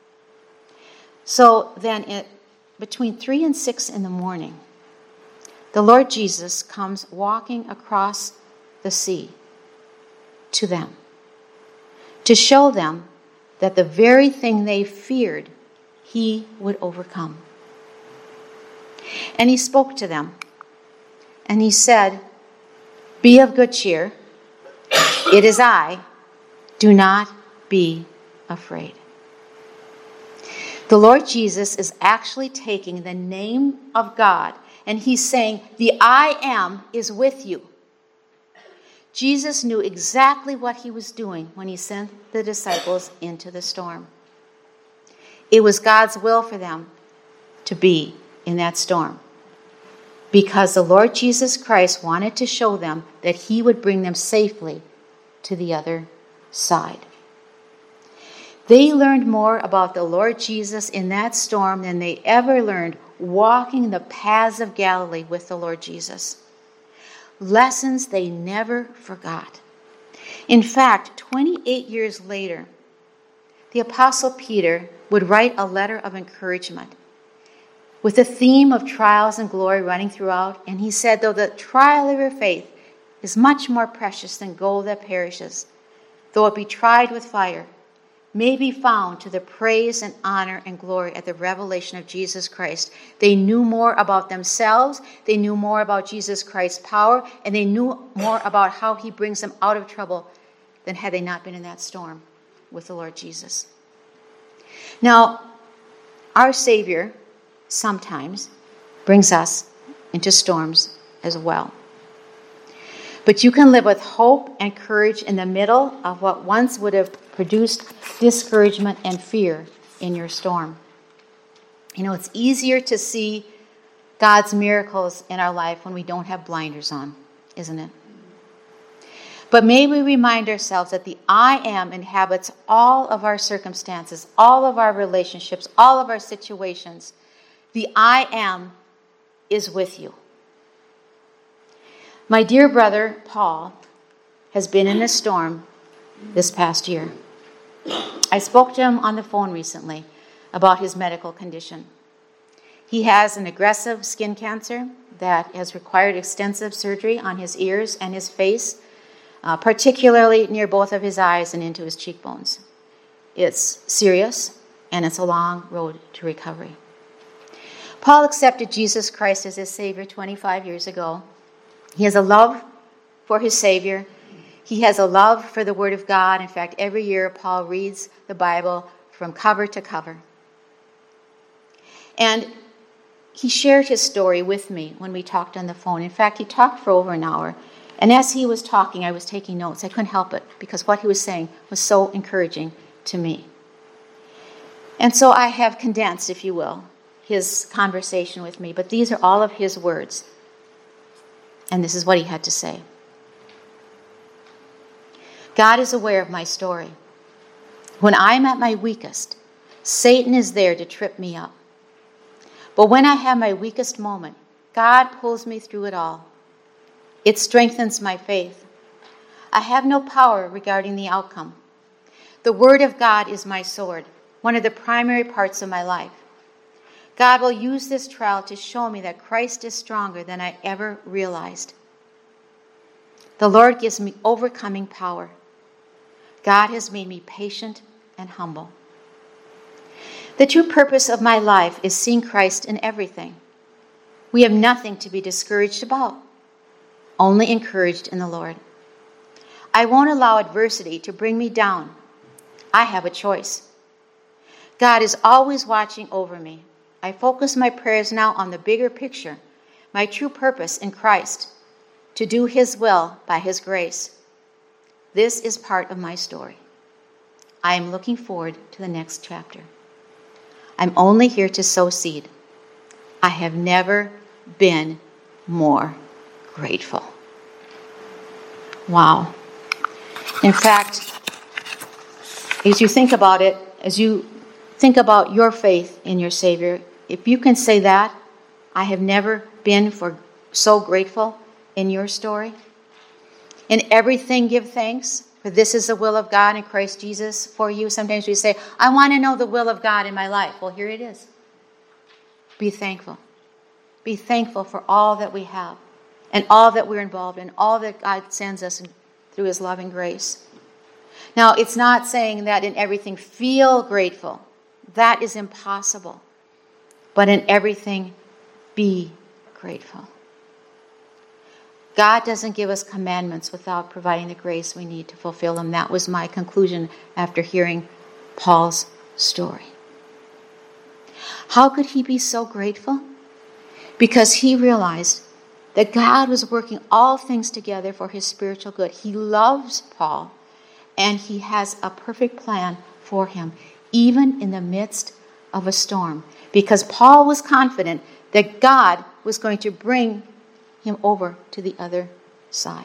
[SPEAKER 1] So then, it, between three and six in the morning, the Lord Jesus comes walking across the sea to them to show them that the very thing they feared, he would overcome. And he spoke to them, and he said, "Be of good cheer. It is I. Do not be afraid." The Lord Jesus is actually taking the name of God, and he's saying, the I am is with you. Jesus knew exactly what he was doing when he sent the disciples into the storm. It was God's will for them to be in that storm, because the Lord Jesus Christ wanted to show them that he would bring them safely to the other side. They learned more about the Lord Jesus in that storm than they ever learned walking the paths of Galilee with the Lord Jesus. Lessons they never forgot. In fact, twenty-eight years later, the Apostle Peter would write a letter of encouragement with the theme of trials and glory running throughout. And he said, though the trial of your faith is much more precious than gold that perishes, though it be tried with fire, may be found to the praise and honor and glory at the revelation of Jesus Christ. They knew more about themselves, they knew more about Jesus Christ's power, and they knew more about how he brings them out of trouble than had they not been in that storm with the Lord Jesus. Now, our Savior sometimes brings us into storms as well. But you can live with hope and courage in the middle of what once would have produced discouragement and fear in your storm. You know, it's easier to see God's miracles in our life when we don't have blinders on, isn't it? But may we remind ourselves that the I am inhabits all of our circumstances, all of our relationships, all of our situations. The I am is with you. My dear brother, Paul, has been in a storm this past year. I spoke to him on the phone recently about his medical condition. He has an aggressive skin cancer that has required extensive surgery on his ears and his face, uh, particularly near both of his eyes and into his cheekbones. It's serious, and it's a long road to recovery. Paul accepted Jesus Christ as his Savior twenty-five years ago. He has a love for his Savior. He has a love for the Word of God. In fact, every year Paul reads the Bible from cover to cover. And he shared his story with me when we talked on the phone. In fact, he talked for over an hour. And as he was talking, I was taking notes. I couldn't help it because what he was saying was so encouraging to me. And so I have condensed, if you will, his conversation with me. But these are all of his words. And this is what he had to say. God is aware of my story. When I am at my weakest, Satan is there to trip me up. But when I have my weakest moment, God pulls me through it all. It strengthens my faith. I have no power regarding the outcome. The Word of God is my sword, one of the primary parts of my life. God will use this trial to show me that Christ is stronger than I ever realized. The Lord gives me overcoming power. God has made me patient and humble. The true purpose of my life is seeing Christ in everything. We have nothing to be discouraged about, only encouraged in the Lord. I won't allow adversity to bring me down. I have a choice. God is always watching over me. I focus my prayers now on the bigger picture, my true purpose in Christ, to do His will by His grace. This is part of my story. I am looking forward to the next chapter. I'm only here to sow seed. I have never been more grateful. Wow. In fact, as you think about it, as you think about your faith in your Savior, if you can say that, I have never been for so grateful in your story. In everything give thanks, for this is the will of God in Christ Jesus for you. Sometimes we say, I want to know the will of God in my life. Well, here it is. Be thankful. Be thankful for all that we have and all that we're involved in, all that God sends us through His loving grace. Now, it's not saying that in everything feel grateful. That is impossible. But in everything, be grateful. God doesn't give us commandments without providing the grace we need to fulfill them. That was my conclusion after hearing Paul's story. How could he be so grateful? Because he realized that God was working all things together for his spiritual good. He loves Paul, and he has a perfect plan for him, even in the midst of a storm. Because Paul was confident that God was going to bring him over to the other side.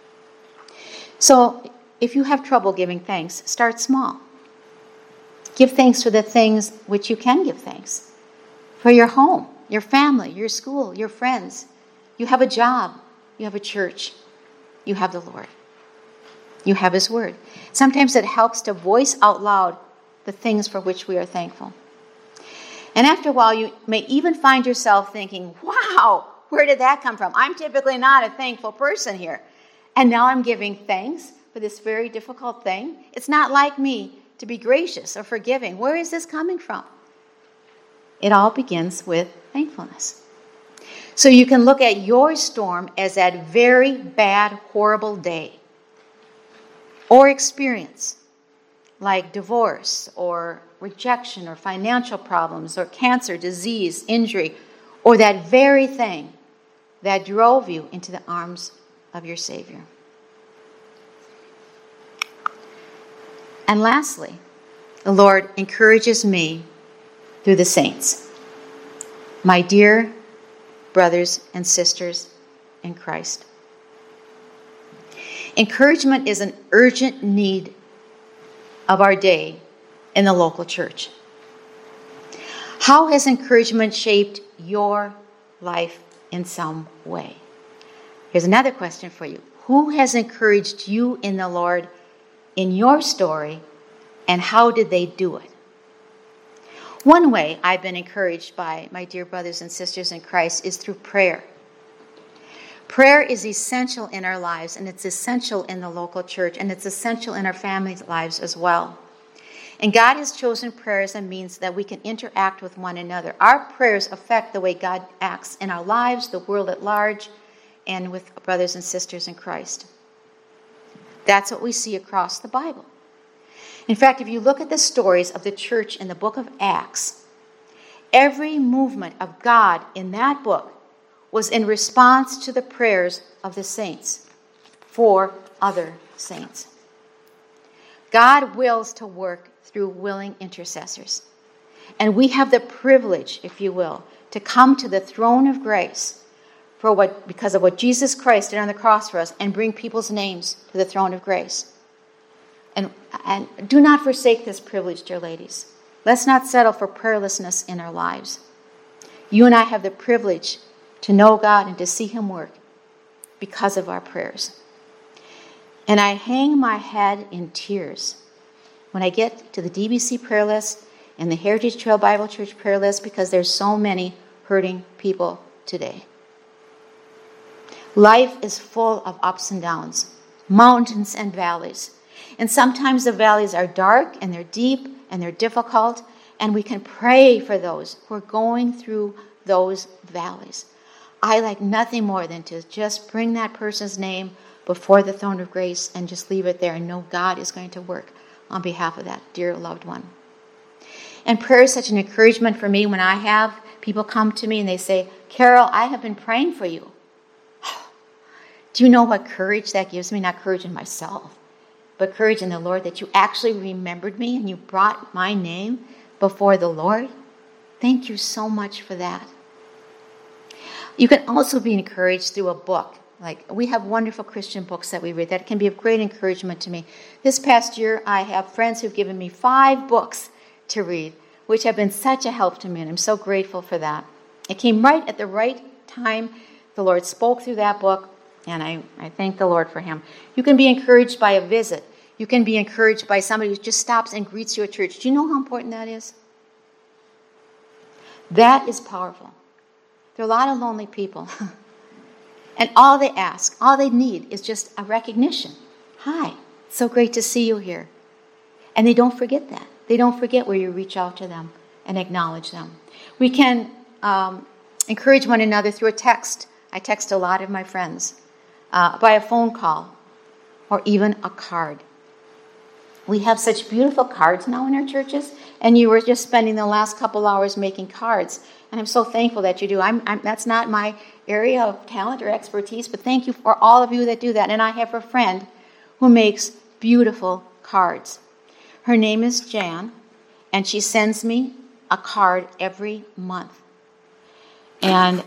[SPEAKER 1] So, if you have trouble giving thanks, start small. Give thanks for the things which you can give thanks. For your home, your family, your school, your friends. You have a job. You have a church. You have the Lord. You have His Word. Sometimes it helps to voice out loud the things for which we are thankful. And after a while, you may even find yourself thinking, wow, where did that come from? I'm typically not a thankful person here. And now I'm giving thanks for this very difficult thing. It's not like me to be gracious or forgiving. Where is this coming from? It all begins with thankfulness. So you can look at your storm as that very bad, horrible day or experience, like divorce or rejection or financial problems or cancer, disease, injury, or that very thing that drove you into the arms of your Savior. And lastly, the Lord encourages me through the saints. My dear brothers and sisters in Christ. Encouragement is an urgent need of our day in the local church. How has encouragement shaped your life in some way? Here's another question for you. Who has encouraged you in the Lord in your story, and how did they do it? One way I've been encouraged by my dear brothers and sisters in Christ is through prayer. Prayer is essential in our lives, and it's essential in the local church, and it's essential in our families' lives as well. And God has chosen prayer as a means that we can interact with one another. Our prayers affect the way God acts in our lives, the world at large, and with brothers and sisters in Christ. That's what we see across the Bible. In fact, if you look at the stories of the church in the book of Acts, every movement of God in that book was in response to the prayers of the saints for other saints. God wills to work through willing intercessors. And we have the privilege, if you will, to come to the throne of grace for what, because of what Jesus Christ did on the cross for us, and bring people's names to the throne of grace. And, and do not forsake this privilege, dear ladies. Let's not settle for prayerlessness in our lives. You and I have the privilege to know God and to see Him work because of our prayers. And I hang my head in tears when I get to the D B C prayer list and the Heritage Trail Bible Church prayer list, because there's so many hurting people today. Life is full of ups and downs, mountains and valleys. And sometimes the valleys are dark and they're deep and they're difficult, and we can pray for those who are going through those valleys. I like nothing more than to just bring that person's name before the throne of grace and just leave it there and know God is going to work on behalf of that dear loved one. And prayer is such an encouragement for me when I have people come to me and they say, Carol, I have been praying for you. Do you know what courage that gives me? Not courage in myself, but courage in the Lord, that you actually remembered me and you brought my name before the Lord. Thank you so much for that. You can also be encouraged through a book. Like, we have wonderful Christian books that we read that can be of great encouragement to me. This past year, I have friends who've given me five books to read, which have been such a help to me, and I'm so grateful for that. It came right at the right time. The Lord spoke through that book, and I, I thank the Lord for Him. You can be encouraged by a visit. You can be encouraged by somebody who just stops and greets you at church. Do you know how important that is? That is powerful. There are a lot of lonely people. And all they ask, all they need is just a recognition. Hi, so great to see you here. And they don't forget that. They don't forget where you reach out to them and acknowledge them. We can um, encourage one another through a text. I text a lot of my friends. Uh, by a phone call, or even a card. We have such beautiful cards now in our churches, and you were just spending the last couple hours making cards. And I'm so thankful that you do. I'm, I'm, that's not my area of talent or expertise, but thank you for all of you that do that. And I have a friend who makes beautiful cards. Her name is Jan, and she sends me a card every month. And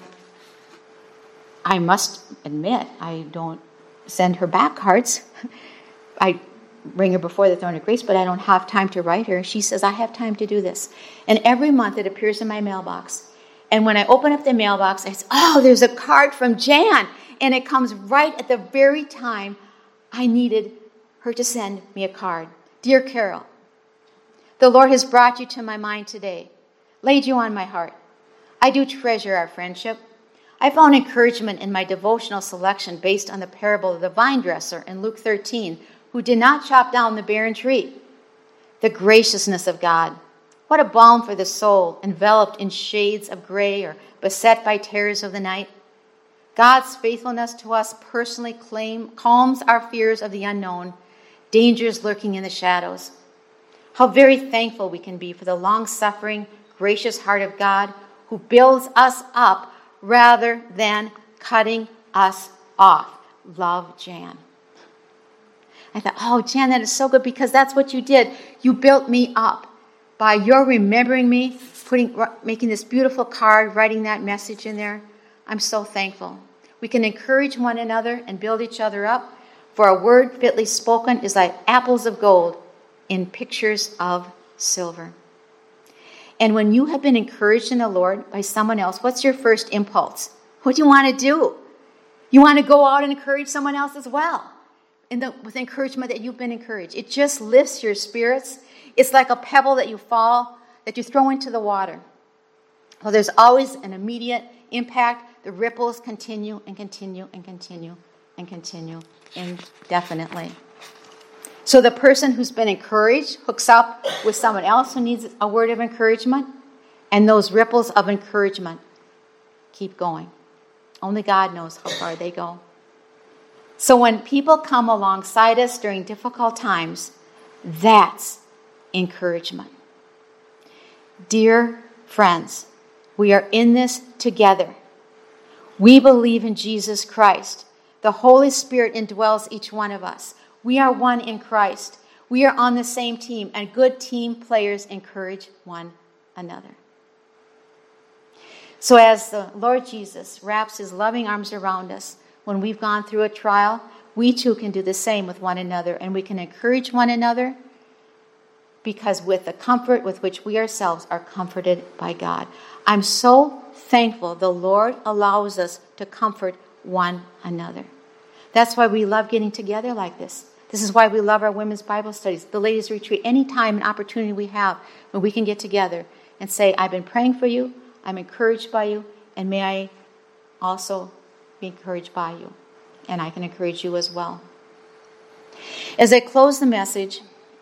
[SPEAKER 1] I must admit, I don't send her back cards. I bring her before the throne of grace, but I don't have time to write her. She says, I have time to do this. And every month it appears in my mailbox. And when I open up the mailbox, I say, oh, there's a card from Jan. And it comes right at the very time I needed her to send me a card. Dear Carol, the Lord has brought you to my mind today, laid you on my heart. I do treasure our friendship. I found encouragement in my devotional selection based on the parable of the vine dresser in Luke thirteen, who did not chop down the barren tree. The graciousness of God. What a balm for the soul, enveloped in shades of gray or beset by terrors of the night. God's faithfulness to us personally claim, calms our fears of the unknown, dangers lurking in the shadows. How very thankful we can be for the long-suffering, gracious heart of God who builds us up rather than cutting us off. Love, Jan. I thought, oh, Jan, that is so good, because that's what you did. You built me up by your remembering me, putting, making this beautiful card, writing that message in there. I'm so thankful. We can encourage one another and build each other up, for a word fitly spoken is like apples of gold in pictures of silver. And when you have been encouraged in the Lord by someone else, what's your first impulse? What do you want to do? You want to go out and encourage someone else as well, in the, with encouragement that you've been encouraged. It just lifts your spirits. It's like a pebble that you fall, that you throw into the water. Well, there's always an immediate impact. The ripples continue and continue and continue and continue indefinitely. So the person who's been encouraged hooks up with someone else who needs a word of encouragement, and those ripples of encouragement keep going. Only God knows how far they go. So when people come alongside us during difficult times, that's encouragement. Dear friends, we are in this together. We believe in Jesus Christ. The Holy Spirit indwells each one of us. We are one in Christ. We are on the same team, and good team players encourage one another. So as the Lord Jesus wraps his loving arms around us when we've gone through a trial, we too can do the same with one another, and we can encourage one another because with the comfort with which we ourselves are comforted by God. I'm so thankful the Lord allows us to comfort one another. That's why we love getting together like this. This is why we love our women's Bible studies, the ladies' retreat, any time and opportunity we have when we can get together and say, I've been praying for you, I'm encouraged by you, and may I also be encouraged by you. And I can encourage you as well. As I close the message,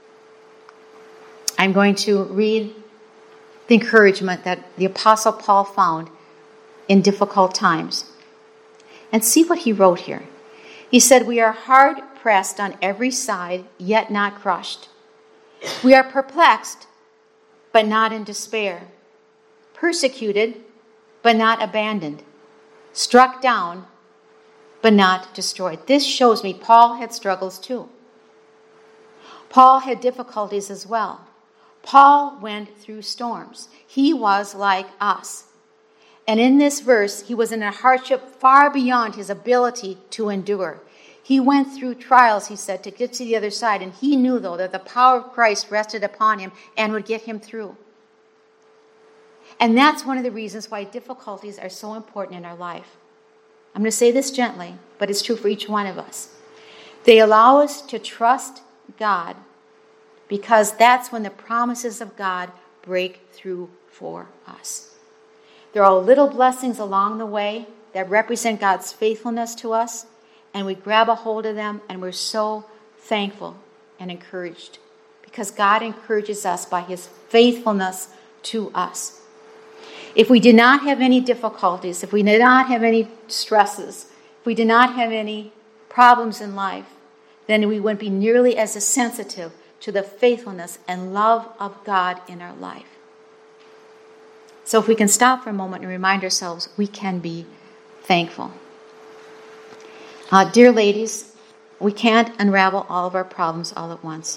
[SPEAKER 1] I'm going to read the encouragement that the Apostle Paul found in difficult times. And see what he wrote here. He said, we are hard pressed on every side, yet not crushed. We are perplexed, but not in despair. Persecuted, but not abandoned. Struck down, but not destroyed. This shows me Paul had struggles too. Paul had difficulties as well. Paul went through storms. He was like us. And in this verse, he was in a hardship far beyond his ability to endure. He went through trials, he said, to get to the other side. And he knew, though, that the power of Christ rested upon him and would get him through. And that's one of the reasons why difficulties are so important in our life. I'm going to say this gently, but it's true for each one of us. They allow us to trust God because that's when the promises of God break through for us. There are little blessings along the way that represent God's faithfulness to us, and we grab a hold of them, and we're so thankful and encouraged because God encourages us by his faithfulness to us. If we did not have any difficulties, if we did not have any stresses, if we did not have any problems in life, then we wouldn't be nearly as sensitive to the faithfulness and love of God in our life. So if we can stop for a moment and remind ourselves, we can be thankful. Uh, dear ladies, we can't unravel all of our problems all at once.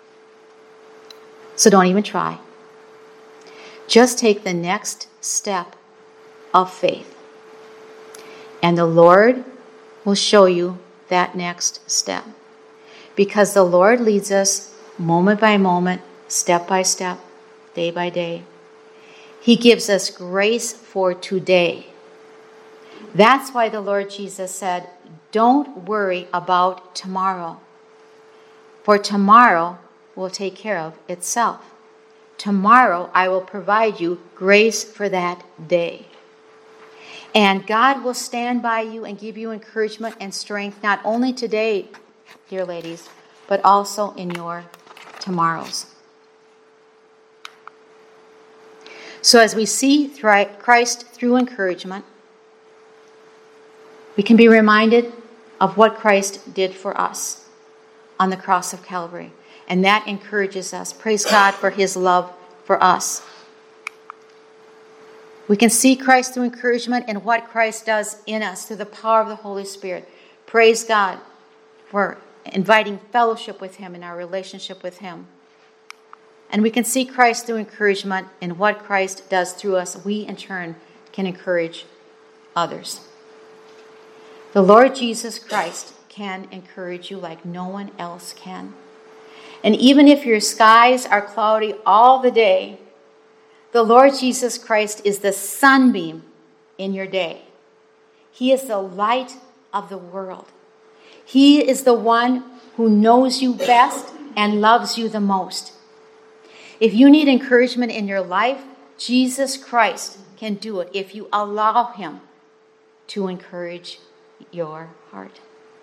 [SPEAKER 1] So don't even try. Just take the next step of faith. And the Lord will show you that next step. Because the Lord leads us moment by moment, step by step, day by day. He gives us grace for today. That's why the Lord Jesus said, don't worry about tomorrow. For tomorrow will take care of itself. Tomorrow I will provide you grace for that day. And God will stand by you and give you encouragement and strength, not only today, dear ladies, but also in your tomorrows. So as we see Christ through encouragement, we can be reminded of what Christ did for us on the cross of Calvary. And that encourages us. Praise God for his love for us. We can see Christ through encouragement and what Christ does in us through the power of the Holy Spirit. Praise God for inviting fellowship with him in our relationship with him. And we can see Christ through encouragement and what Christ does through us. We, in turn, can encourage others. The Lord Jesus Christ can encourage you like no one else can. And even if your skies are cloudy all the day, the Lord Jesus Christ is the sunbeam in your day. He is the light of the world. He is the one who knows you best and loves you the most. If you need encouragement in your life, Jesus Christ can do it if you allow him to encourage your heart.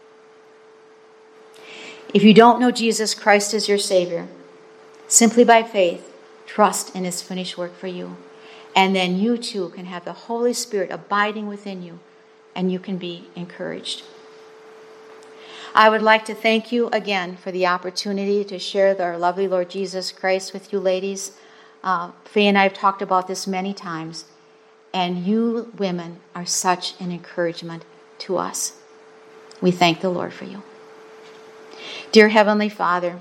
[SPEAKER 1] If you don't know Jesus Christ as your Savior, simply by faith, trust in his finished work for you. And then you too can have the Holy Spirit abiding within you, and you can be encouraged. I would like to thank you again for the opportunity to share our lovely Lord Jesus Christ with you ladies. Uh, Faye and I have talked about this many times, and you women are such an encouragement to us. We thank the Lord for you. Dear Heavenly Father,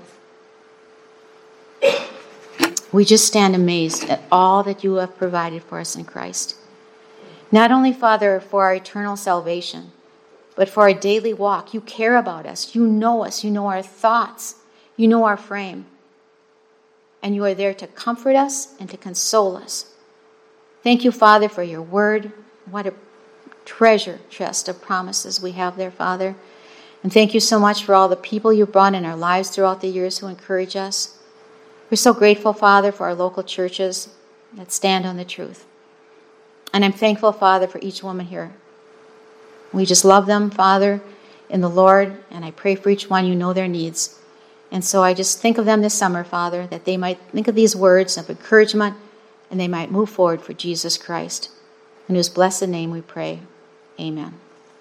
[SPEAKER 1] we just stand amazed at all that you have provided for us in Christ. Not only, Father, for our eternal salvation, but for our daily walk. You care about us. You know us. You know our thoughts. You know our frame. And you are there to comfort us and to console us. Thank you, Father, for your word. What a treasure chest of promises we have there, Father. And thank you so much for all the people you've brought in our lives throughout the years who encourage us. We're so grateful, Father, for our local churches that stand on the truth. And I'm thankful, Father, for each woman here. We just love them, Father, in the Lord, and I pray for each one. You know their needs. And so I just think of them this summer, Father, that they might think of these words of encouragement and they might move forward for Jesus Christ. In whose blessed name we pray. Amen.